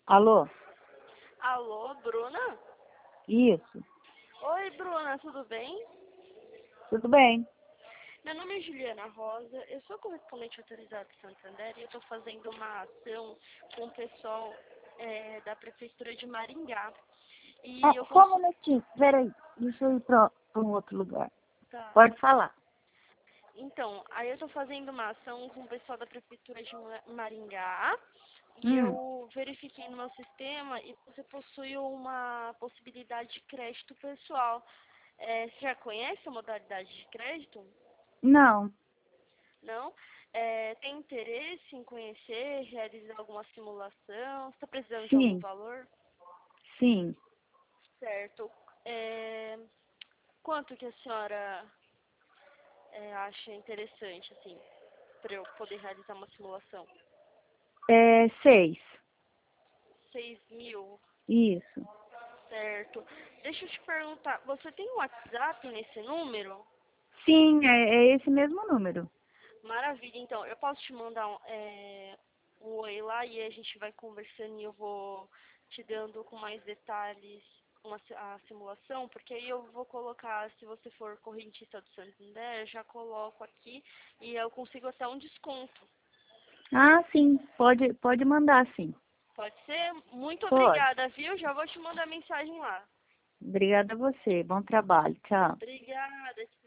Alô? Alô, Bruna? Isso. Oi, Bruna, tudo bem? Tudo bem? Meu nome é Juliana Rosa, eu sou correspondente autorizada de Santander e eu estou fazendo uma ação com o pessoal da Prefeitura de Maringá. E eu Só um minutinho. Peraí. Deixa eu ir para um outro lugar. Tá. Pode falar. Então, aí eu estou fazendo uma ação com o pessoal da Prefeitura de Maringá e Hum. eu verifiquei no meu sistema e você possui uma possibilidade de crédito pessoal. Você já conhece a modalidade de crédito? Não. Não? Tem interesse em conhecer, realizar alguma simulação? Você está precisando de algum Sim. valor? Sim. Certo. Quanto que a senhora acha interessante, assim, para eu poder realizar uma simulação? 6. 6.000, Isso. certo. Deixa eu te perguntar, você tem um WhatsApp nesse número? Sim, é esse mesmo número. Maravilha, então, eu posso te mandar um oi lá e a gente vai conversando e eu vou te dando com mais detalhes a simulação, porque aí eu vou colocar, se você for correntista do Santander, eu já coloco aqui e eu consigo até um desconto. Ah, sim. Pode mandar, sim. Pode ser? Muito Pode. obrigada, viu? Já vou te mandar mensagem lá. Obrigada a você. Bom trabalho. Tchau. Obrigada.